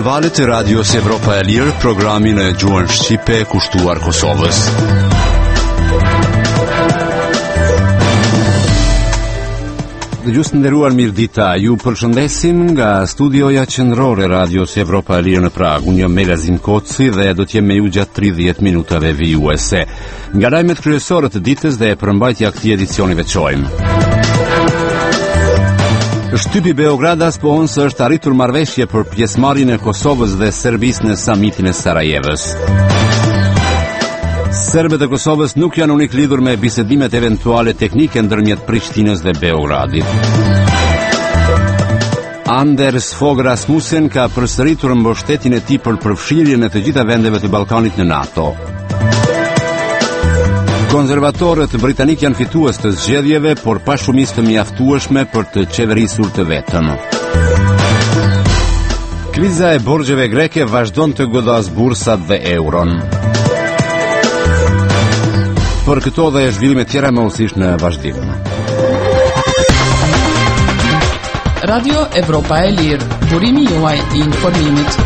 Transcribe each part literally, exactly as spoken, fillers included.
valët e Radios Evropa e Lirë, programin e gjuhën shqipe kushtuar Kosovës. Dëgjues të nderuar, mirëdita. Ju përshëndesim nga studioja qendrore e Radios Evropa e Lirë në Prag. Unë jam Melazim Koci dhe do të jem me ju gjatë tridhjetë minutave vijuese. Nga lajmet kryesore të ditës dhe përmbajtja e këtij edicioni veçojmë. Shtypi Beogradas pohon se është arritur marrëveshje për pjesëmarrjen e Kosovës dhe Serbisë në samitin e Sarajevës. Serbët e Kosovës nuk janë unik lidhur me bisedimet eventuale teknike ndërmjet Prishtinës dhe Beogradit. Anders Fogh Rasmussen ka përsëritur mbështetjen e tij për përfshirjen e të gjitha vendeve të Ballkanit në NATO. Konservatorët britanik janë fitues të zgjedhjeve, por pa shumicë të mjaftueshme për të qeverisur të vetëm. Kriza e borxheve greke vazhdon të godas bursat dhe euron. Për këto dhe zhvillime tjera më usisht në vazhdim. Radio Evropa e Lirë, burimi juaj i informimit.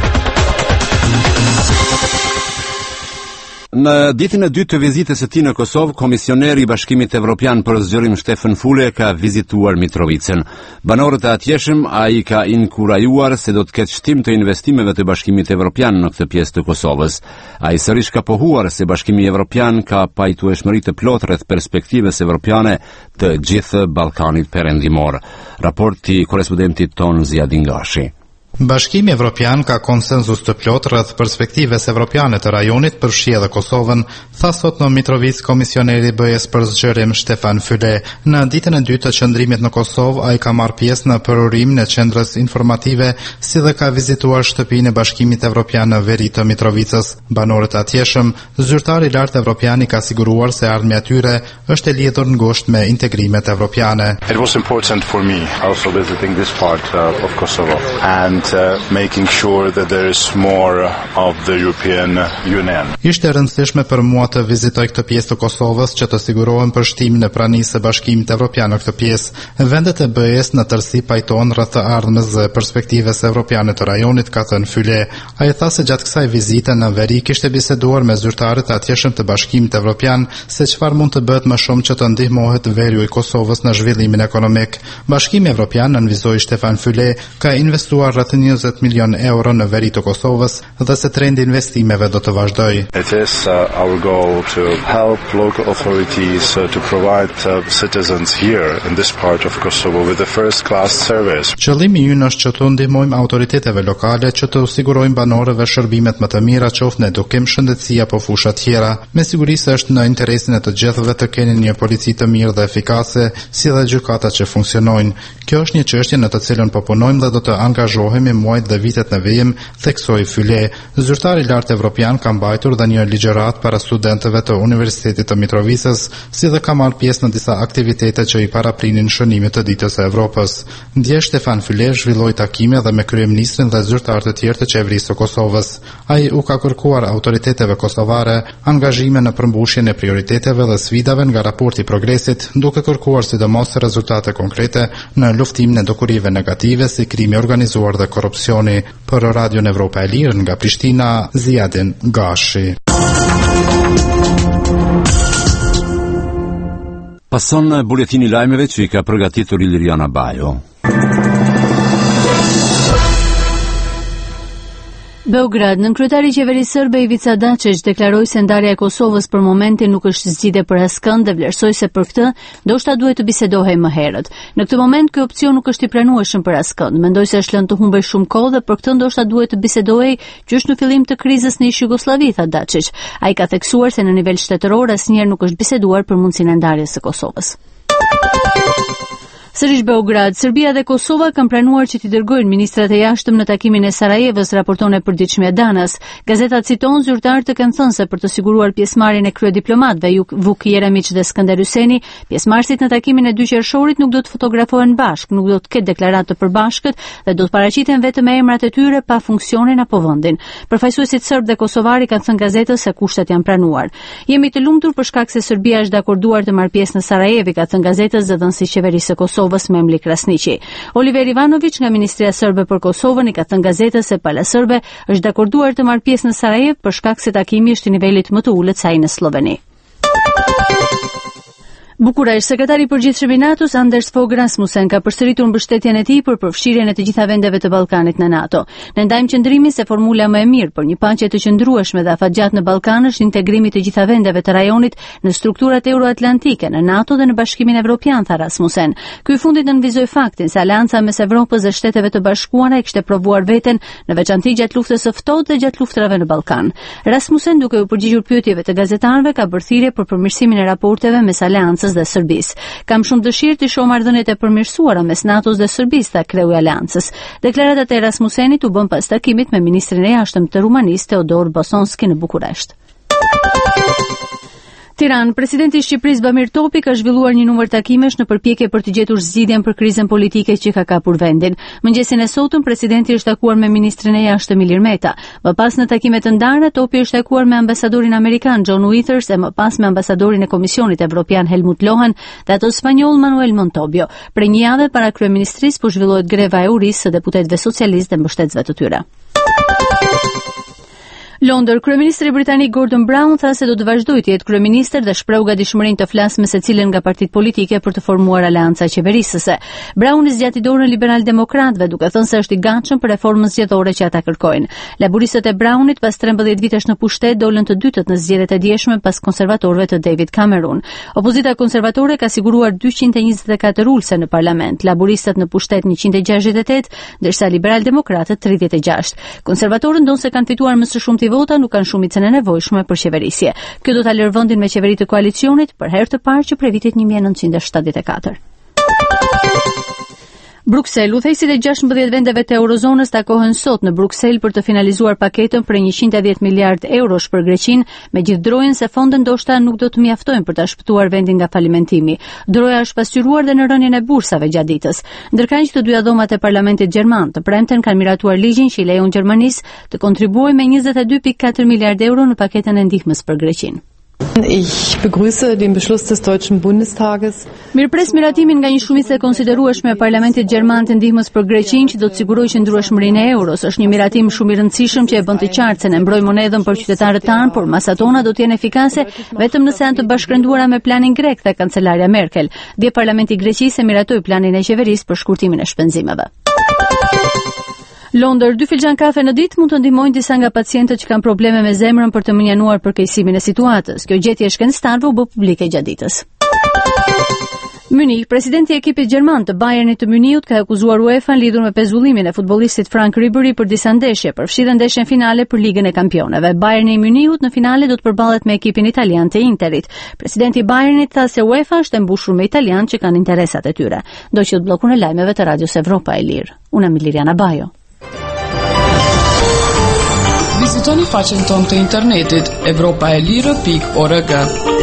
Në ditën e dytë të vizitës së tij në Kosovë, komisioneri i Bashkimit Evropian për zgjerim Stefan Füle ka vizituar Mitrovicën. Banorët e atjeshëm ai ka inkurajuar se do të ketë shtim të investimeve të Bashkimit Evropian në këtë pjesë të Kosovës. Ai sërish ka pohuar se Bashkimi Evropian ka pajtueshmëri të plotë rreth perspektivës evropiane të gjithë Ballkanit Perëndimor. Raporti korrespondentit ton Ziadin Gashi. Bashkimi Evropian ka konsenzus të plot rreth perspektivës evropiane të rajonit për fshi edhe Kosovën, tha sot në Mitrovic komisioneri i B E S për zgjerim Stefan Füle. Në ditën e dytë të qëndrimit në Kosovë, ai ka marrë pjesë në përurimin e qendrës informative, si dhe ka vizituar shtëpinë e Bashkimit Evropian në veri të Mitrovicës. Banorët atjeshëm, zyrtari i lartë evropian ka siguruar se ardhmja e tyre është e lidhur ngushtë me integrimet evropiane. It was important for me also visiting this part uh, of Kosovo and Uh, making sure that there is more of the European Union. Ishte e rëndësishme për mua të vizitoj këtë pjesë të Kosovës që të sigurohem për shtimin e pranisë së Bashkimit Evropian në këtë pjesë. Vendet e B E S në tërësi pajtohen rreth të ardhmës dhe perspektivës evropiane të rajonit, ka thënë Füle. Ai tha se gjatë kësaj vizite në veri kishte biseduar me zyrtarët e atjeshëm të Bashkimit Evropian se çfarë mund të bëhet më shumë që të ndihmohet veriu i Kosovës në zhvillimin ekonomik. Bashkimi Evropian, nënvizoi Stefan Füle, ka investuar rreth njëzet milion euro në veri të Kosovës dhe se trendi investimeve do të vazhdojë. It is uh, our goal to help local authorities uh, to provide uh, citizens here in this part of Kosovo with the first class service. Qëllimi ynë është që të ndihmojmë autoriteteve lokale që të sigurojnë banorëve shërbimet më të mira, qoftë në edukim, shëndetësi apo fusha tjera. Me siguri se është në interesin e të gjithëve të kenë një polici të mirë dhe efikase, si dhe gjykata që funksionojnë. Kjo është një çështje në të cilën po punojmë dhe do të angazhohemi muajt dhe vitet në vijim, theksoi Füle. Zyrtari i lartë evropian ka mbajtur dhe një ligjërat para studentëve të Universitetit të Mitrovicës, si dhe ka marrë pjesë në disa aktivitete që i paraprinin shënimit të ditës së Evropës. Dje Stefan Füle zhvilloi takime dhe me kryeministrin dhe zyrtarë të tjerë të qeverisë së Kosovës. Ai u ka kërkuar autoriteteve kosovare angazhime në përmbushjen e prioriteteve dhe sfidave nga raporti i progresit, duke kërkuar sidomos rezultate konkrete në luftimin e dukurive negative si krimi organizuar dhe korrupsioni. Për Radion Evropa e Lirë nga Prishtina, Ziadin Gashi. Pason buletini lajmeve që i ka përgatitur Iliriana Bajo. Beograd, nënkryetari i qeverisë serbe Ivica Dačić deklaroi se ndarja e Kosovës për momentin nuk është zgjidhje për askënd dhe vlerësoi se për këtë ndoshta duhet të bisedohej më herët. Në këtë moment ky opsion nuk është i pranueshëm për askënd. Mendoj se është lënë të humbej shumë kohë dhe për këtë ndoshta duhet të bisedohej qysh në fillim të krizës në ish Jugosllavi, tha Dačić. Ai ka theksuar se në nivel shtetëror asnjëherë nuk është biseduar për mundësinë e ndarjes së Kosovës. Sërish Beograd, Serbia dhe Kosova kanë pranuar që t'i dërgojnë ministrat e jashtëm në takimin e Sarajevës, raporton e përditshmja Danas. Gazeta citon zyrtarë të kanë thënë se për të siguruar pjesëmarrjen e kryediplomatëve Vuk Jeremić dhe Skënder Hyseni, pjesëmarrësit në takimin e dy qershorit nuk do të fotografohen bashkë, nuk do të ketë deklaratë të përbashkët dhe do të paraqiten vetëm emrat e tyre pa funksionin apo vendin. Përfaqësuesit serb dhe kosovari kanë thënë gazetës se kushtet janë pranuar. Jemi të lumtur për shkak se Serbia është dakorduar të marrë pjesë në Sarajevo, ka thënë gazetës zëdhënësi i qeverisë së Kosovës. Kosovës Memli Krasniqi. Oliver Ivanović nga Ministria Serbe për Kosovën i ka thënë gazetës se Pala Serbe është dakorduar të marrë pjesë në Sarajevo për shkak se takimi është i nivelit më të ulët se ai në Sloveni. Bukureshti, sekretari i përgjithshëm i NATO-s Anders Fogh Rasmussen ka përsëritur mbështetjen e tij për përfshirjen e të gjitha vendeve të Ballkanit në NATO. Ne ndajmë qëndrimin se formula më e mirë për një paqe të qëndrueshme dhe afatgjatë në Ballkan është integrimi i të gjitha vendeve të rajonit në strukturat euroatlantike, në NATO dhe në Bashkimin Evropian, tha Rasmussen. Ky fundit nënvizoi faktin se aleanca mes Evropës dhe Shteteve të Bashkuara e kishte provuar veten në veçantë gjatë luftës së ftohtë dhe gjatë luftrave në Ballkan. Rasmussen, duke u përgjigjur pyetjeve të gazetarëve, ka bërë thirrje për përmirësimin e raporteve mes aleancës dhe Serbisë. Kam shumë dëshirë të shoh marrëdhëniet e përmirësuara mes NATO-s dhe Serbisë, tha kreu i aleancës. Deklaratat e Rasmussenit u bën pas takimit me ministrin e jashtëm të Rumanisë Teodor Bosonski në Bukuresht. Tiranë, presidenti i Shqipërisë Bamir Topi ka zhvilluar një numër takimesh në përpjekje për të gjetur zgjidhjen për krizën politike që ka kapur vendin. Mëngjesin e sotëm presidenti është takuar me ministrin e jashtëm Ilir Meta. Më pas në takime të ndara, Topi është takuar me ambasadorin amerikan John Withers e më pas me ambasadorin e Komisionit Evropian Helmut Lohan dhe ato spanjoll Manuel Montobio. Për një javë para kryeministrisë po zhvillohet greva e urisë së deputetëve socialistë dhe mbështetësve të tyre. Londër, kryeministri britanik Gordon Brown tha se do të vazhdojë të jetë kryeministër dhe shpreu gatishmërinë të flasë me secilën nga partitë politike për të formuar aleanca qeverisëse. Brown i zgjati dorën liberal-demokratëve duke thënë se është i gatshëm për reformën zgjedhore që ata kërkojnë. Laburistët e Brownit pas trembëdhjetë vitesh në pushtet dolën të dytët në zgjedhjet e dieshme pas konservatorëve të David Cameron. Opozita konservatore ka siguruar dyqind e njëzet e katër ulëse në parlament, laburistët në pushtet njëqind e gjashtëdhjetë e tetë, ndërsa liberal-demokratët tridhjetë e gjashtë. Konservatorët ndonë se kanë fituar më së shumti vota nuk kanë shumicën e nevojshme për qeverisje. Kjo do ta lërë vendin me qeveritë të koalicionit për herë të parë që prej vitit një mijë e nëntëqind e shtatëdhjetë e katër. Bruksel, udhëheqësit e gjashtëmbëdhjetë vendeve të eurozonës takohen sot në Bruksel për të finalizuar paketën për njëqind e dhjetë miliard eurosh për Greqinë, megjithë drojën se fondet ndoshta nuk do të mjaftojnë për ta shpëtuar vendin nga falimentimi. Droja është pasqyruar dhe në rënien e bursave gjatë ditës. Ndërkaq të dyja dhomat e parlamentit gjerman të premten kanë miratuar ligjin që i lejon Gjermanisë të kontribuojë me njëzet e dy pikë katër miliard euro në paketën e ndihmës për Greqinë. Ich begrüße den Beschluss des Deutschen Bundestages. Mirpres miratimin nga një shumicë e konsiderueshme e Parlamentit Gjerman të ndihmës për Greqinë që do të sigurojë qëndrueshmërinë e euros. Është një miratim shumë i rëndësishëm që e bën të qartë se ne mbrojmë monedhën për qytetarët tanë, por masat tona do të jenë efikase vetëm nëse janë të bashkëndruara me planin grek, tha kancelarja Merkel. Dje Parlamenti i Greqisë e miratoi planin e qeverisë për shkurtimin e shpenzimeve. Londër, dy filxhan kafe në ditë mund të ndihmojnë disa nga pacientët që kanë probleme me zemrën për të mënjanuar përkeqësimin e situatës. Kjo gjetje e shkencëtarëve u bë publike gjatë ditës. Munich, presidenti i ekipit gjerman të Bayernit të Muniut ka akuzuar UEFA lidhur me pezullimin e futbollistit Frank Ribery për disa ndeshje, përfshirë ndeshjen finale për Ligën e Kampioneve. Bayerni i Muniut në finale do të përballet me ekipin italian të Interit. Presidenti i Bayernit tha se UEFA është e mbushur me italianë që kanë interesat e tyre. Ndoqët bllokun e lajmeve të Radios Evropa e Lirë. Unë jam Liliana Bajo. Vizitoni faqen tonë të internetit evropaelire pikë org.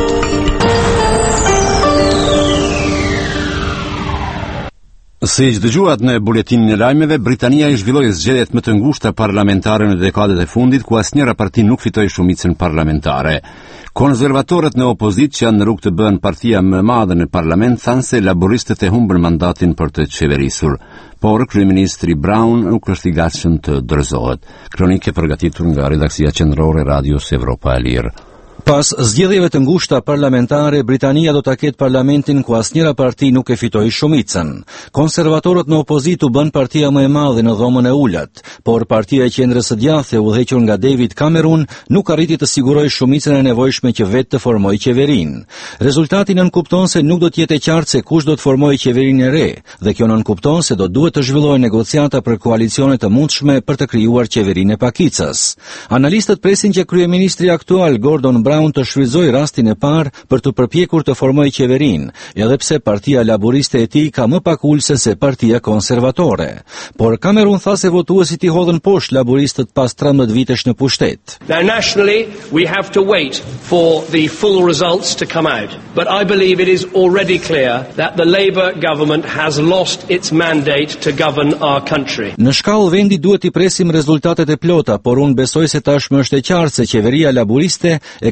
Si që dëgjuat në buletinin e lajmeve, Britania i zhvilloi zgjedhjet më të ngushta parlamentare në dekadet e fundit, ku asnjëra parti nuk fitoi shumicën parlamentare. Konservatorët në opozit që janë në rrugë të bëhen partia më e madhe në parlament thanë se laboristët e humbën mandatin për të qeverisur, por kryeministri Brown nuk është i gatshëm të dorëzohet. Kronikë përgatitur nga redaksia qendrore e Radios Evropa e Lirë. Pas zgjedhjeve të ngushta parlamentare, Britania do ta ketë parlamentin ku asnjëra parti nuk e fitoi shumicën. Konservatorët në opozit u bën partia më e madhe në dhomën e ulët, por partia e qendrës së djathtë e udhëhequr nga David Cameron nuk arriti të sigurojë shumicën e nevojshme që vetë të formojë qeverinë. Rezultati nënkupton se nuk do të jetë e qartë se kush do të formojë qeverinë e re, dhe kjo nënkupton se do duhet të zhvillojë negociata për koalicione të mundshme për të krijuar qeverinë e pakicës. Analistët presin që kryeministri aktual Gordon Brown të shfrytëzoi rastin e parë për të përpjekur të formojë qeverinë, edhe pse partia laboriste e tij ka më pak ulëse se partia konservatore. Por Cameron tha se votuesit i hodhën poshtë laboristët pas trembëdhjetë vitesh në pushtet. Now nationally we have to wait for the full results to come out, but I believe it is already clear that the Labour government has lost its mandate to govern our country. Në shkallë vendi duhet i presim rezultatet e plota, por unë besoj se tashmë është e qartë se qeveria laboriste e ka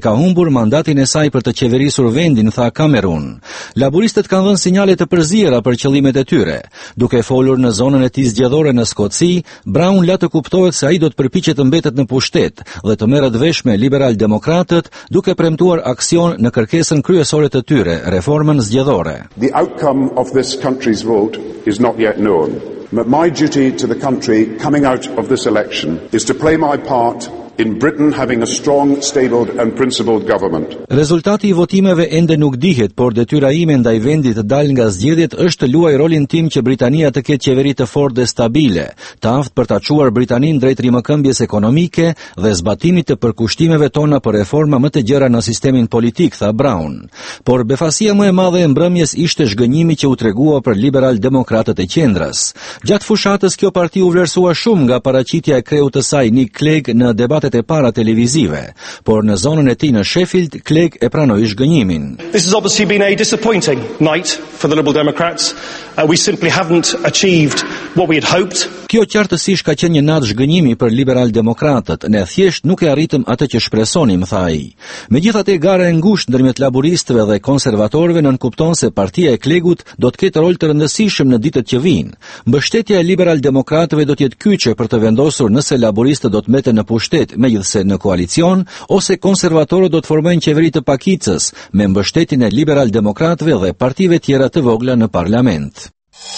ka humbur mandatin e saj për të qeverisur vendin, tha Kamerun. Laboristët kanë dhënë sinjale të përziera për qëllimet e tyre. Duke folur në zonën e tij zgjedhore në Skoci, Brown la të kuptohet se ai do të përpiqet të mbetet në pushtet dhe të merret vesh me liberal-demokratët, duke premtuar aksion në kërkesën kryesore të tyre, reformën zgjedhore. The outcome of this country's vote is not yet known. But my duty to the country coming out of this election is to play my part in Britain having a strong, stable and principled government. Rezultati i votimeve ende nuk dihet, por detyra ime ndaj vendit të dalë nga zgjedhjet është të luaj rolin tim që Britania të ketë qeveri të fortë dhe stabile, të aftë për ta çuar Britaninë drejt rimëkëmbjes ekonomike dhe zbatimit të përkushtimeve tona për reforma më të gjera në sistemin politik, tha Brown. Por befasia më e madhe e mbrëmjes ishte zhgënjimi që u tregua për liberal-demokratët e qendrës. Gjatë fushatës kjo parti u vlerësua shumë nga paraqitja e kreut të saj Nick Clegg në debatet e para televizive, por në zonën e tij në Sheffield, Clegg e pranoi zhgënjimin. This has obviously been a disappointing night for the Liberal Democrats. Uh, we simply haven't achieved what we had hoped. Kjo qartësisht ka qenë një natë zhgënjimi për liberal-demokratët. Ne thjesht nuk e arritëm atë që shpresonim, tha ai. Megjithatë, gara e ngushtë ndërmjet laboristëve dhe konservatorëve nënkupton se partia e Cleggut do të ketë rol të rëndësishëm në ditët që vijnë. Mbështetja e liberal-demokratëve do të jetë kyçe për të vendosur nëse laboristët do të mbeten në pushtet, megjithse në koalicion, ose konservatorët do të formojnë qeveri të pakicës me mbështetjen e liberal-demokratëve dhe partive tjera të vogla në parlament.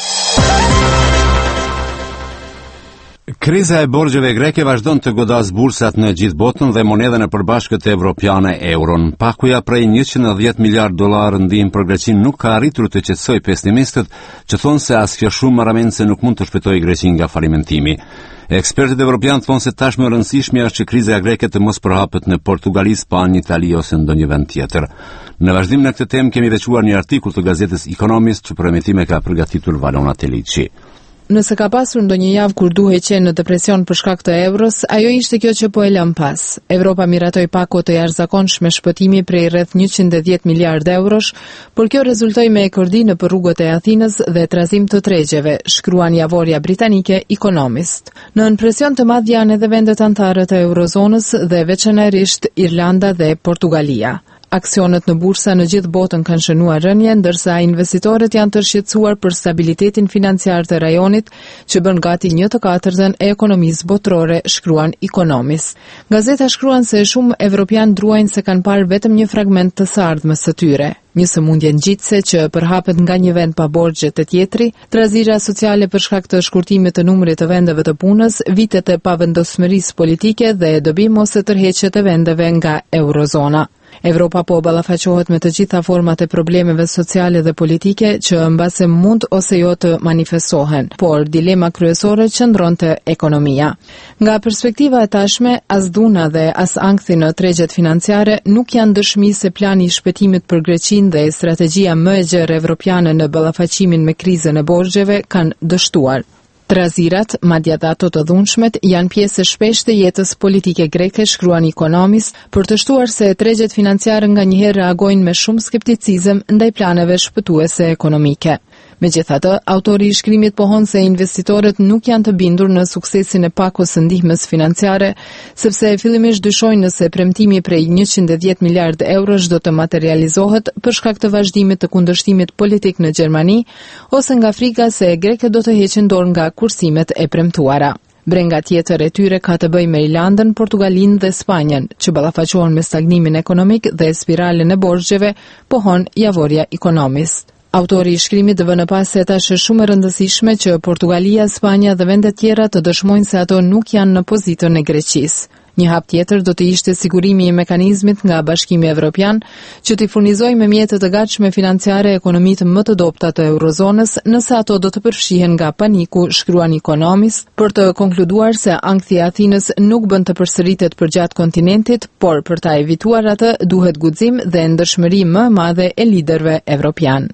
Kriza e borxheve greke vazhdon të godas bursat në gjithë botën dhe monedën e përbashkët evropiane euron. Pakuja prej njëqind e dhjetë miliard dollarë ndihmë për Greqinë nuk ka arritur të qetësoj pesimistët që thonë se as kjo shumë marrëmend se nuk mund të shpëtojë Greqinë nga falimentimi. Ekspertët evropianë thonë se tashmë e rëndësishme është që kriza greke të mos përhapet në Portugali, Spanjë, Itali ose ndonjë vend tjetër. Në vazhdim në këtë temë kemi veçuar një artikull të gazetës Economist që për emitime ka përgatitur Valona Teliçi. Nëse ka pasur ndonjë javë kur duhej qenë në depresion për shkak të euros, ajo ishte kjo që po e lëm pas. Evropa miratoi pako të jashtëzakonshme shpëtimi prej rreth njëqind e dhjetë miliard eurosh, por kjo rezultoi me ekordi në rrugët e Athinës dhe trazim të tregjeve, shkruan javorja britanike Economist. Në presion të madh janë edhe vendet anëtare të eurozonës dhe veçanërisht Irlanda dhe Portugalia. Aksionet në bursa në gjithë botën kanë shënuar rënje, ndërsa investitorët janë të shqetësuar për stabilitetin financiar të rajonit, që bën gati një të katërtën e ekonomisë botërore, shkruan Economist. Gazeta shkruan se shumë evropian druajnë se kanë parë vetëm një fragment të së ardhmës së tyre. Një sëmundje ngjitse që përhapet nga një vend pa borxhe te tjetri, trazira sociale për shkak të shkurtimit të numrit të vendeve të punës, vitet e pavendosmërisë politike dhe dobim ose tërheqjet e vendeve nga eurozona. Evropa po ballafaqohet me të gjitha format e problemeve sociale dhe politike që mbase mund ose jo të manifestohen, por dilema kryesore qëndron te ekonomia. Nga perspektiva e tashme, as dhuna dhe as ankthi në tregjet financiare nuk janë dëshmi se plani i shpëtimit për Greqinë dhe strategjia më e gjerë evropiane në ballafaqimin me krizën e borxheve kanë dështuar. Trazirat, madje edhe ato të dhunshmet, janë pjesë e shpesh të jetës politike greke, shkruan Economist, për të shtuar se tregjet financiare nganjëherë reagojnë me shumë skepticizëm ndaj planeve shpëtuese ekonomike. Megjithatë, autori i shkrimit pohon se investitorët nuk janë të bindur në suksesin e pakos së ndihmës financiare, sepse fillimisht dyshojnë nëse premtimi prej njëqind e dhjetë miliard eurosh do të materializohet për shkak të vazhdimit të kundërshtimit politik në Gjermani, ose nga frika se grekët do të heqin dorë nga kursimet e premtuara. Brenga tjetër e tyre ka të bëjë me Irlandën, Portugalinë dhe Spanjën, që ballafaqohen me stagnimin ekonomik dhe spiralen e borxheve, pohon javorja Economist. Autori i shkrimit vënë pas se tash është shumë e rëndësishme që Portugalia, Spanja dhe vendet tjera të dëshmojnë se ato nuk janë në pozitën e Greqisë. Një hap tjetër do të ishte sigurimi i mekanizmit nga Bashkimi Evropian që t'i furnizojë me mjete të gatshme financiare ekonomitë më të dobta të eurozonës nëse ato do të përfshihen nga paniku, shkruan Economist, për të konkluduar se ankthi i Athinës nuk bën të përsëritet përgjatë kontinentit, por për ta evituar atë duhet guxim dhe ndershmëri më e madhe e liderëve evropian.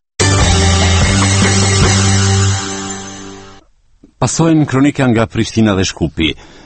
Pasojmë kronika nga Prishtina dhe Shkupi.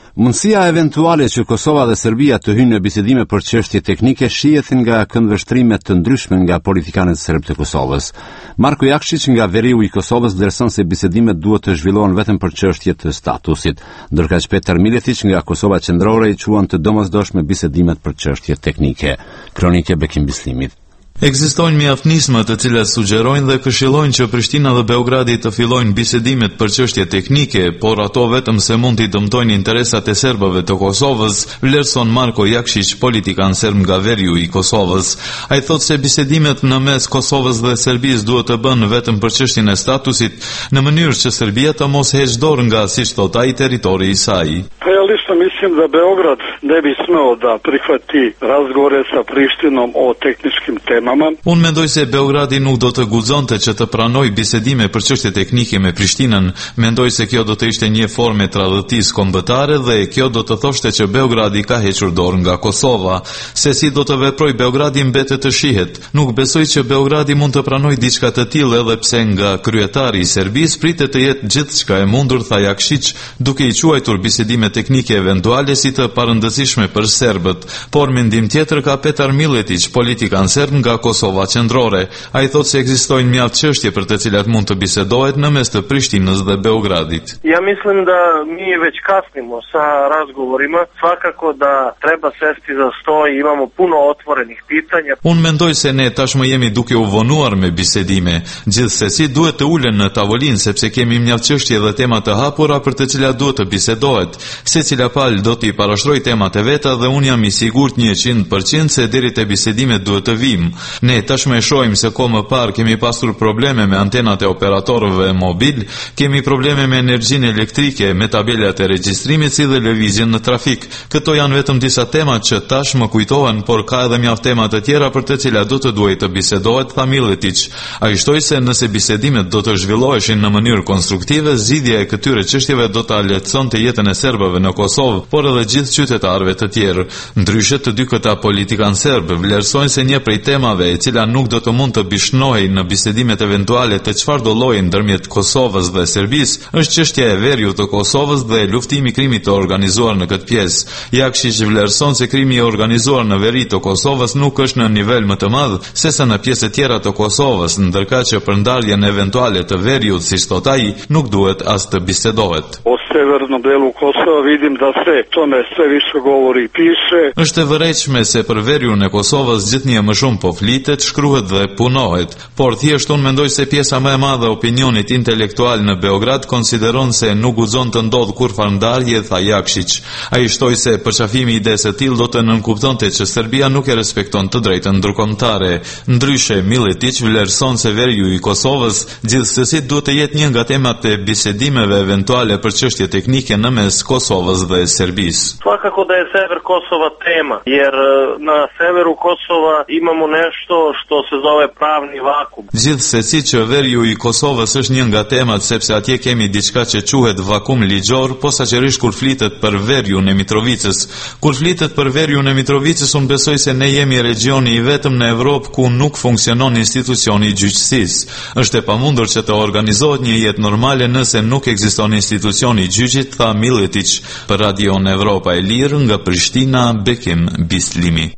Mundësia eventuale që Kosova dhe Serbia të hyjnë në bisedime për çështje teknike shihet nga këndvështrime të ndryshme nga politikanët serb të Kosovës. Marko Jakšić nga Veriu i Kosovës vlerëson se bisedimet duhet të zhvillohen vetëm për çështje të statusit, ndërkaq Petar Miletić nga Kosova Qendrore i quan të domosdoshme bisedimet për çështje teknike. Kronike Bekim Bislimit. Ekzistojnë mjaftënisma të cilat sugjerojnë dhe këshillojnë që Prishtina dhe Beogradi të fillojnë bisedimet për çështje teknike, por ato vetëm se mund t'i dëmtojnë interesat e serbëve të Kosovës, vlerëson Marko Jakšić, politikan serb nga Veriu i Kosovës. Ai thotë se bisedimet në mes Kosovës dhe Serbisë duhet të bëhen vetëm për çështjen e statusit, në mënyrë që Serbia të mos heqë dorë nga, siç thotë ai, territori i saj. Realisht mislim da Beograd ne bi smeo da prihvati razgovore sa Prištinom o tehničkim temama. Unë mendoj se Beogradi nuk do të guxonte që të pranoj bisedime për çështje teknike me Prishtinën. Mendoj se kjo do të ishte një formë tradhëtisë kombëtare dhe kjo do të thoshte që Beogradi ka hequr dorë nga Kosova. Se si do të veproj Beogradi mbetet të shihet. Nuk besoj që Beogradi mund të pranoj diçka të tillë edhe pse nga kryetari i Serbisë pritet të jetë gjithçka e mundur, tha Jakšić, duke i quajtur bisedime teknike eventuale si të parëndësishme për serbët. Por mendim tjetër ka Petar Miletić, politikan serb nga Kosova Qendrore. Ai thotë se ekzistojnë mjaft çështje për të cilat mund të bisedohet në mes të Prishtinës dhe Beogradit. Ja mislim da mi već kasnimo sa razgovorima, svakako da treba sesti za sto i imamo puno otvorenih pitanja. Unë mendoj se ne tashmë jemi duke u vonuar me bisedime. Gjithsesi duhet të ulen në tavolinë sepse kemi mjaft çështje dhe tema të hapura për të cilat duhet të bisedohet. Secila palë do t'i parashtroj temat e veta dhe unë jam i sigurt njëqind përqind se deri te bisedimet duhet të vim. Ne tashmë e shohim se ko më parë kemi pasur probleme me antenat e operatorëve mobil, kemi probleme me energjinë elektrike, me tabelat e regjistrimit si dhe lëvizjen në trafik. Këto janë vetëm disa temat që tashmë kujtohen, por ka edhe mjaft tema të tjera për të cilat do të duhej të bisedohet, tha Miletić. Ai shtoi se nëse bisedimet do të zhvilloheshin në mënyrë konstruktive, zgjidhja e këtyre çështjeve do ta lehtësonte jetën e serbëve në Kosovë, por edhe gjithë qytetarëve të tjerë. Ndryshe të dy këta politikan serb vlerësojnë se një prej temave e cila nuk do të mund të bishnohej në bisedimet eventuale të çfarëdo lloji ndërmjet Kosovës dhe Serbisë është çështja e Veriut të Kosovës dhe luftimi i krimit të organizuar në këtë pjesë. Jakšić vlerëson se krimi i organizuar në veri të Kosovës nuk është në nivel më të madh sesa në pjesë të tjera të Kosovës, ndërkaq që për ndarjen eventuale të Veriut, siç thotë ai, nuk duhet as të bisedohet. O severnom delu Kosova vidim da se tome sve više govori i piše. Është e vërejtshme se për Veriun e Kosovës gjithnjë më shumë po flitet, shkruhet dhe punohet, por thjesht unë mendoj se pjesa më e madhe e opinionit intelektual në Beograd konsideron se nuk guxon të ndodh kurrë ndarje, tha Jakšić. Ai shtoi se përqafimi i idesë së tillë do të nënkuptonte që Serbia nuk e respekton të drejtën ndërkombëtare. Ndryshe, Miletić vlerëson se Veriu i Kosovës gjithsesi duhet të jetë një nga temat e bisedimeve eventuale për çështje teknike në mes Kosovës dhe Serbisë. Svakako da je sever Kosova tema, jer na severu Kosova imamo nešto što se zove pravni vakum. Gjithsesi që Veriu i Kosovës është një nga temat sepse atje kemi diçka që quhet vakum ligjor, posaçërisht kur flitet për Veriun e Mitrovicës. Kur flitet për Veriun e Mitrovicës, unë besoj se ne jemi regioni i vetëm në Evropë ku nuk funksionon institucioni i gjyqësisë. Është e pamundur që të organizohet një jetë normale nëse nuk ekziston institucioni i gjyqit, tha Miletić. Për Radion Evropa e Lirë nga Prishtina, Bekim Bislimi.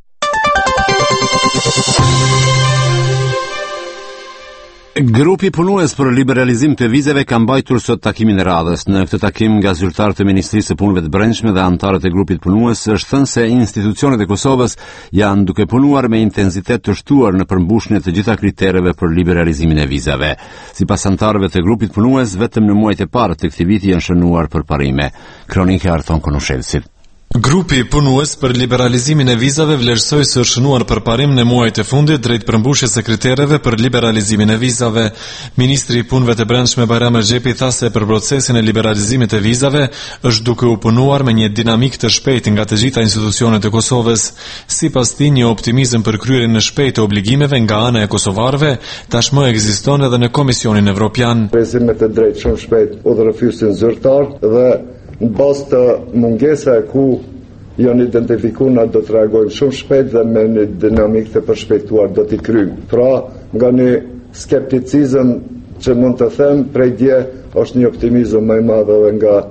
Grupi punues për liberalizim të vizave ka mbajtur sot takimin e radhës. Në këtë takim, nga zyrtarët e Ministrisë së Punëve të Brendshme dhe anëtarët e grupit punues është thënë se institucionet e Kosovës janë duke punuar me intensitet të shtuar në përmbushjen e të gjitha kritereve për liberalizimin e vizave. Sipas anëtarëve të grupit punues, vetëm në muajt e parë të këtij viti janë shënuar përparime. Kronika Arton Konushelsit. Grupi punues për liberalizimin e vizave vlerësoi se është shënuar përparim në muajt e fundit drejt përmbushjes së kritereve për liberalizimin e vizave. Ministri i Punëve të Brendshme Bajram Exhepi tha se për procesin e liberalizimit të vizave është duke u punuar me një dinamik të shpejtë nga të gjitha institucionet e Kosovës. Sipas tij, një optimizëm për kryerjen e shpejtë të obligimeve nga ana e kosovarëve tashmë ekziston edhe në Komisionin Evropian. Prezimet e drejtë shumë shpejt udhëfisin zyrtar dhe në bazë të mungesa e ku janë identifikuar do të reagojmë shumë shpejt dhe me një dinamik të përshpejtuar do t'i kryjmë. Pra, nga një skepticizëm që mund të them, prej dje është një optimizëm më i madh edhe nga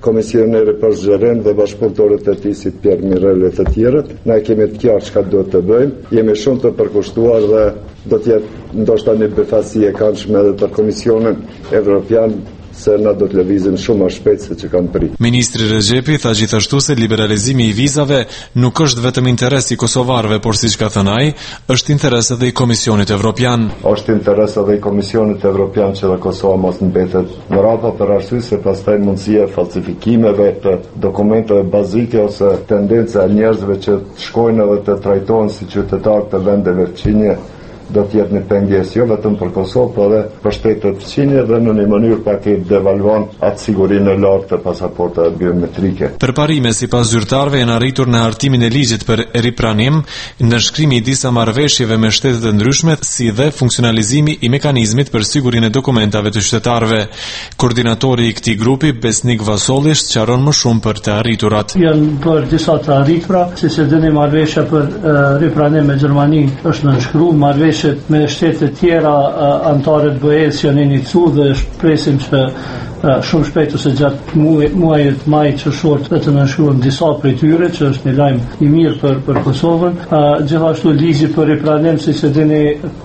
komisionere për zgjerim dhe bashkëpunëtorët e tij si Pierre Mirel e të tjerët. Ne kemi të qartë çka duhet të bëjmë. Jemi shumë të përkushtuar dhe do të jetë ndoshta një befasi e këndshme edhe për Komisionin Evropian se na do të lëvizim shumë më shpejt se që kanë prit. Ministri Rexhepi tha gjithashtu se liberalizimi i vizave nuk është vetëm interes i kosovarëve, por siç ka thënë ai, është interes edhe i Komisionit Evropian. Është interes edhe i Komisionit Evropian që dhe Kosova mos mbetet në rapa për arsye se pastaj mundësia e falsifikimeve të dokumenteve bazike ose tendenca e njerëzve që shkojnë edhe të trajtohen si qytetarë të vendeve fqinje do të jetë një pengesë jo vetëm për Kosovë, por edhe për shtetet fqinje dhe në një mënyrë pak e devalvon atë sigurinë e lartë të pasaportave biometrike. Përparime sipas zyrtarëve janë arritur në hartimin e ligjit për ripranim, ndërshkrimi i disa marrëveshjeve me shtete të ndryshme, si dhe funksionalizimi i mekanizmit për sigurinë e dokumentave të qytetarëve. Koordinatori i këtij grupi, Besnik Vasolli, sqaron më shumë për të arriturat. Janë për disa të arritura, siç e dini, marrëveshja për uh, ripranim me Gjermaninë është nënshkruar, marrëveshja me shtete tjera uh, antarët B E-s janë inicu dhe shpresim që uh, shumë shpejt ose gjatë muaj, muajit maj qershor të nënshkruhen disa prej tyre, që është një lajm i mirë për për Kosovën. Uh, gjithashtu ligji për ripranim, siç e dini,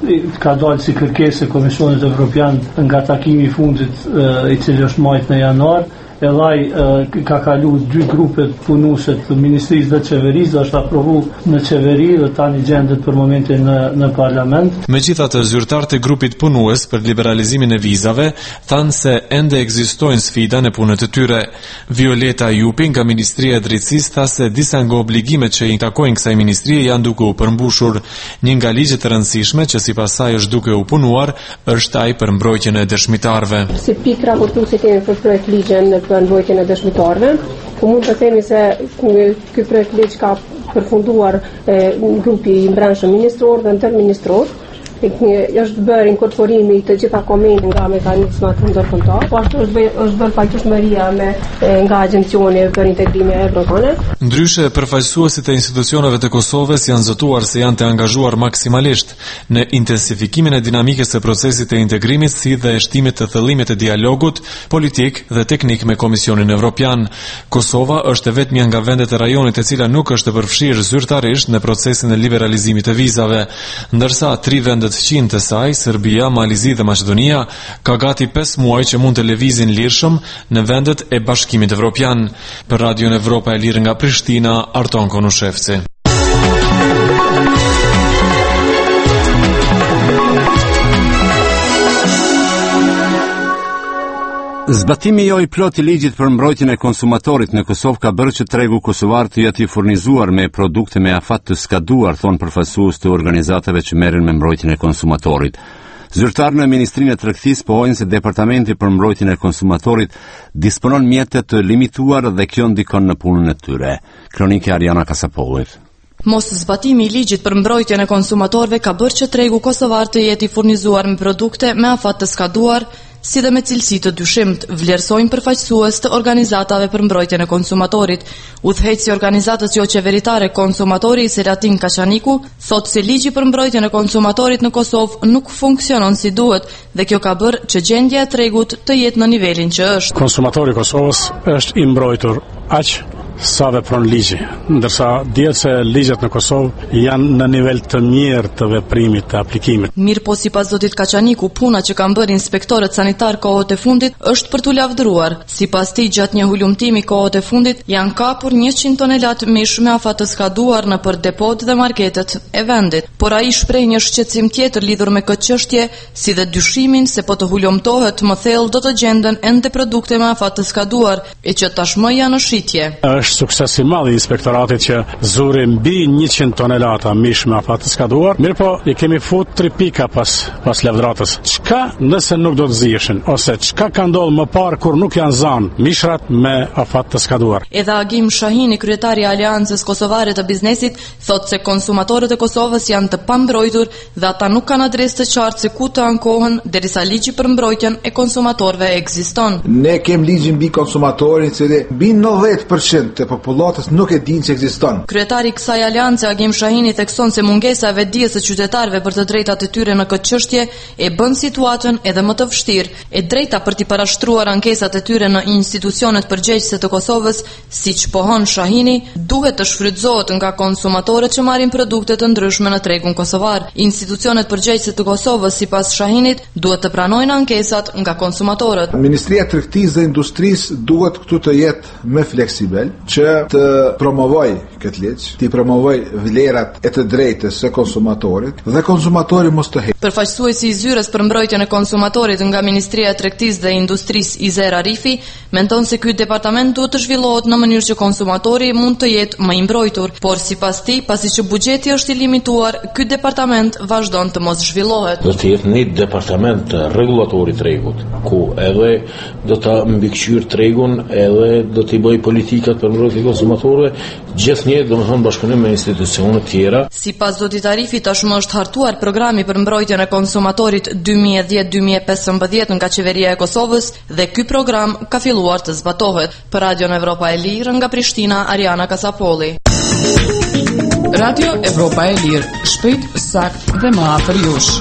ka dalë si kërkesë e Komisionit Evropian nga takimi i fundit uh, i cili është majt në janar. Edhe ai uh, ka kalu dy grupe punuese të ministrisë dhe qeverisë, është aprovu në qeveri dhe tani gjendet për momentin në, në parlament. Megjithatë, zyrtarët e grupit punues për liberalizimin e vizave thanë se ende ekzistojnë sfida në punët e tyre. Violeta Jupi nga Ministria e Drejtësisë tha se disa nga obligimet që i takojnë kësaj ministrie janë duke u përmbushur. Një nga ligjet e rëndësishme që sipas saj është duke u punuar është ai për mbrojtjen e dëshmitarëve. Si pikë raportuese kemi për projekt ligjin për mbrojtjen e dëshmitarëve, ku mund të themi se ky projekt ligj ka përfunduar e, grupi i brendshëm ministror dhe interministror. Është bërë inkorporimi të gjitha komente nga mekanizmat ndërkombëtar, po ashtu është bërë është bërë paqësmëria me nga agjencioni për integrimin evropian. Ndryshe, përfaqësuesit e institucioneve të Kosovës janë zotuar se janë të angazhuar maksimalisht në intensifikimin e dinamikës së procesit të integrimit, si dhe shtimit të thellimit të dialogut politik dhe teknik me Komisionin Evropian. Kosova është vetëm nga vendet e rajonit e cila nuk është përfshirë zyrtarisht në procesin e liberalizimit të vizave, ndërsa tri vendet të fqin të saj, Serbia, Malizi dhe Maqedonia, ka gati pesë muaj që mund të lëvizin lirshëm në vendet e Bashkimit Evropian. Për Radion Evropa e Lirë nga Prishtina, Arton Konushevci. Zbatimi jo i plot i ligjit për mbrojtjen e konsumatorit në Kosovë ka bërë që tregu kosovar të jetë i furnizuar me produkte me afat të skaduar, thonë përfaqësues të organizatave që merren me mbrojtjen e konsumatorit. Zyrtarë në Ministrinë e Tregtisë pohojnë se Departamenti për mbrojtjen e konsumatorit disponon mjete të limituar dhe kjo ndikon në punën e tyre. Kronike Ariana Kasapovic. Mos zbatimi i ligjit për mbrojtjen e konsumatorëve ka bërë që tregu kosovar të jetë i furnizuar me produkte me afat të skaduar, si dhe me cilësi të dyshimt, vlerësojnë përfaqësues të organizatave për mbrojtjen e konsumatorit. Udhëheqësi i organizatës jo qeveritare Konsumatori Selatin Kaçaniku thotë se ligji për mbrojtjen e konsumatorit në Kosovë nuk funksionon si duhet dhe kjo ka bërë që gjendja e tregut të jetë në nivelin që është. Konsumatori i Kosovës është i mbrojtur aq sa vepron ligji, ndërsa dihet se ligjet në Kosovë janë në nivel të mirë të veprimit të aplikimit. Mirë po sipas zotit Kaçaniku, puna që kanë bërë inspektorët sanitar kohët e fundit është për t'u lavdëruar. Sipas tij, gjatë një hulumtimi kohët e fundit janë kapur njëqind tonelat mish me afat të skaduar në për depot dhe marketet e vendit. Por ai shpreh një shqetësim tjetër lidhur me këtë çështje, si dhe dyshimin se po të hulumtohet më thellë do të gjenden ende produkte me afat të skaduar, e që tashmë janë në shitje. Sukses i madh i inspektoratit që zuri mbi njëqind tonelata mish me afat të skaduar. Mirë po, i kemi fut tri pika pas pas lavdratës. Çka nëse nuk do të zihen, ose çka ka ndodhur më parë kur nuk janë zanë mishrat me afat të skaduar. Edhe Agim Shahini, kryetari i Aleancës Kosovare të Biznesit, thotë se konsumatorët e Kosovës janë të pambrojtur dhe ata nuk kanë adresë të qartë se ku të ankohen derisa ligji për mbrojtjen e konsumatorëve ekziston. Ne kemi ligjin mbi konsumatorin, se mbi nëntëdhjetë përqind të popullatës nuk e dinë se ekziston. Kryetari i kësaj aleance Agim Shahini thekson se mungesa e vetdijes së qytetarëve për të drejtat e tyre në këtë çështje e bën situatën edhe më të vështirë. E drejta për t'i parashtruar ankesat e tyre në institucionet përgjegjëse të Kosovës, siç pohon Shahini, duhet të shfrytëzohet nga konsumatorët që marrin produkte të ndryshme në tregun kosovar. Institucionet përgjegjëse të Kosovës, sipas Shahinit, duhet të pranojnë ankesat nga konsumatorët. Ministria e Tregtisë dhe Industrisë duhet këtu të jetë më fleksibel, që të promovoj këtë ligj, të promovoj vlerat e të drejtës së konsumatorit dhe konsumatori mos të heqë. Përfaqësuesi i zyrës për mbrojtjen e konsumatorit nga Ministria e Tregtisë dhe Industrisë Izer Arifi mendon se ky departament duhet të zhvillohet në mënyrë që konsumatori mund të jetë më i mbrojtur, por sipas tij, pasi që buxheti është i limituar, ky departament vazhdon të mos zhvillohet. Do të jetë një departament rregullator i tregut, ku edhe do ta mbikëqyr tregun, edhe do t'i bëj politikat për mbrojtjen e konsumatorëve, gjithnjë domethënë bashkëpunim me institucione tjera. Sipas zotit Arifi, tashmë është hartuar programi për mbrojtjen e konsumatorit dy mijë e dhjetë dy mijë e pesëmbëdhjetë nga Qeveria e Kosovës dhe ky program ka filluar të zbatohet. Për Radion Evropa e Lirë nga Prishtina, Ariana Kasapolli. Radio Evropa e Lirë, shpejt, sakt dhe më afër jush.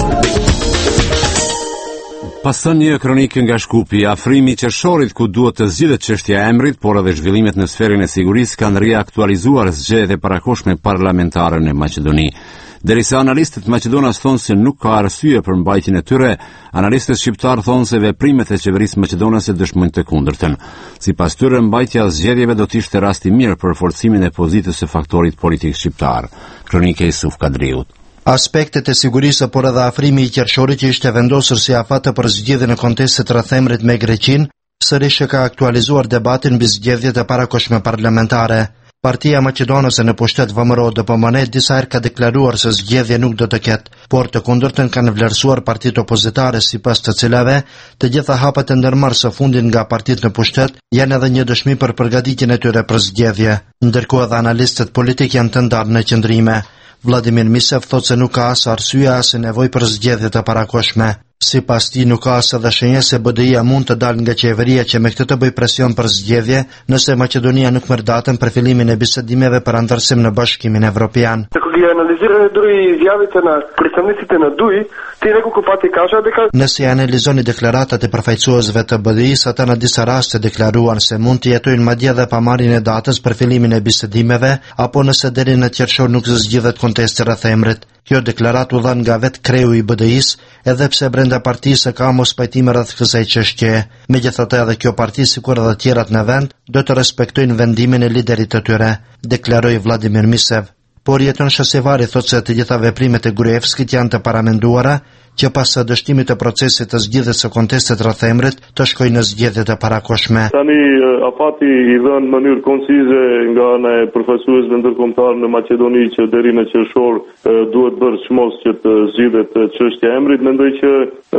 Pasën një kronikë nga Shkupi, afrimi i qershorit ku duhet të zgjidhet çështja e emrit, por edhe zhvillimet në sferën e sigurisë kanë riaktualizuar zgjedhjet e parakohshme parlamentare në Maqedoni. Derisa analistët Maqedonas thonë se nuk ka arsye për mbajtjen e tyre, analistët shqiptar thonë se veprimet e qeverisë maqedonase dëshmojnë të kundërtën. Sipas tyre, mbajtja e zgjedhjeve do të ishte rast i mirë për forcimin e pozitës së faktorit politik shqiptar. Kronika e Suf Kadriut. Aspektet e sigurisë, por edhe afrimi i qershorit që ishte vendosur si afat për zgjedhjen e kontestit rreth emrit me Greqinë, sërish ka aktualizuar debatin mbi zgjedhjet e parakohshme parlamentare. Partia Maqedonase në pushtet V M R O D P M N disa herë ka deklaruar se zgjedhje nuk do të ketë, por të kundërtën kanë vlerësuar partitë opozitare, sipas të cilave të gjitha hapat e ndërmarrë së fundit nga partitë në pushtet janë edhe një dëshmi për përgatitjen e tyre për zgjedhje, ndërkohë edhe analistët politik janë të ndarë në qëndrime. Vladimir Misev thot se nuk ka as arsye as nevojë për zgjedhje të parakohshme. Sipas tij nuk ka as edhe shenja se B D I-ja mund të dalë nga qeveria që me këtë të bëj presion për zgjedhje, nëse Maqedonia nuk merr datën për fillimin e bisedimeve për antarësim në Bashkimin Evropian. Ако ги анализираме дори изявите на представниците на ДУИ, те неколку пати кажа дека Nëse analizoni deklaratat e përfaqësuesve të B D I-s, ata në disa raste deklaruan se mund të jetojnë madje edhe pamarrjen e datës për fillimin e bisedimeve, apo nëse deri në qershor nuk zgjidhet kontesti rreth emrit. Kjo deklarat u dhan nga vet kreu i B D I-s, edhe pse brenda partisë ka mos pajtime rreth kësaj çështje. Megjithatë, edhe kjo parti, sikur edhe të tjerat në vend, do të respektojnë vendimin e liderit të tyre, deklaroi Vladimir Misev. Por Jeton Shasevari thot se të gjitha veprimet e Gruevskit janë të paramenduara që pas së dështimit të procesit të zgjidhjes së kontestit rreth emrit të shkojnë në zgjedhje të parakohshme. Tani afati i dhënë në mënyrë koncize nga ana e përfaqësuesve ndërkombëtar në Maqedoni që deri në qershor duhet bërë çmos që të zgjidhet çështja e emrit, mendoj që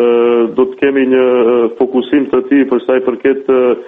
do të kemi një fokusim të tij për sa i përket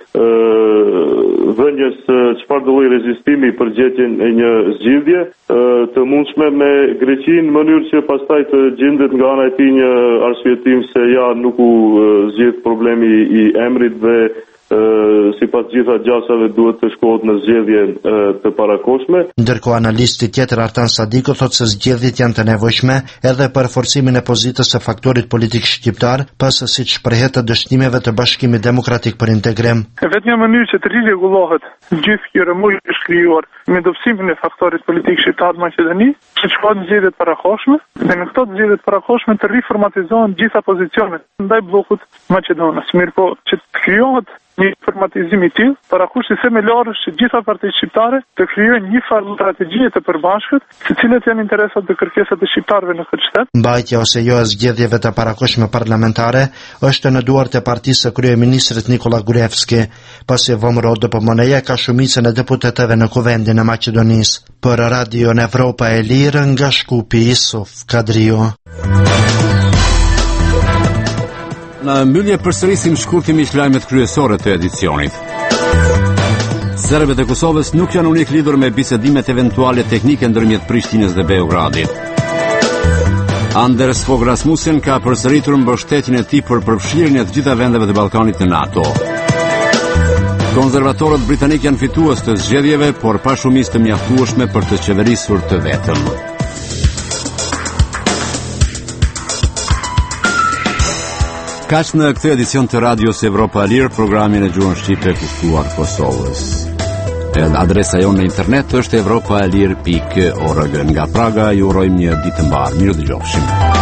vënjes çfarë do lloj rezistimi për gjetjen e një zgjidhje të mundshme me Greqinë në mënyrë që pastaj të gjendet nga ana e tij një arsyetim se ja nuk u zgjidh problemi i emrit dhe sipas gjitha gjasave duhet të shkohet në zgjedhje të parakohshme. Ndërkohë analisti tjetër Artan Sadiku thotë se zgjedhjet janë të nevojshme edhe për forcimin e pozitës së faktorit politik shqiptar, pas siç shprehet të dështimeve të Bashkimit Demokratik për Integrim. Vetëm mënyrë që të rirregullohet gjithë kjo rëmuj i shkrijuar me dobësimin e faktorit politik shqiptar në Maqedoni, që shkohet në zgjedhjet parakohshme, dhe në këto zgjedhje parakohshme të riformatizohen gjitha pozicionet ndaj bllokut Maqedonas. Mirëpo që të krijohet një informatizim i tillë, parakushti themelor është që gjitha partitë shqiptare të krijojnë një farë strategjie të përbashkët, se cilat janë interesat dhe kërkesat e shqiptarëve në këtë shtet. Mbajtja ose jo e zgjedhjeve të parakohshme parlamentare është në duart e partisë së kryeministrit Nikola Gruevski, pasi V M R O D P M N-ja ka shumicën e deputetëve në Kuvendin e Maqedonisë. Për Radio Evropa e Lirë nga Shkupi, Isuf Kadrio. Në mbyllje përsërisim shkurtimisht lajmet kryesore të edicionit. Serbët e Kosovës nuk janë unik lidhur me bisedimet eventuale teknike ndërmjet Prishtinës dhe Beogradit. Anders Fogh Rasmussen ka përsëritur mbështetjen e tij për përfshirjen e të gjitha vendeve të Ballkanit në NATO. Konservatorët britanik janë fitues të zgjedhjeve, por pa shumicë të mjaftueshme për të qeverisur të vetëm. Kaq në këtë edicion të Radios Evropa e Lirë, programin e gjuhën shqipe kushtuar Kosovës. Adresa jonë në internet është evropaelir pikë org. Nga Praga ju urojmë një ditë mbar. Mirë dëgjofshim.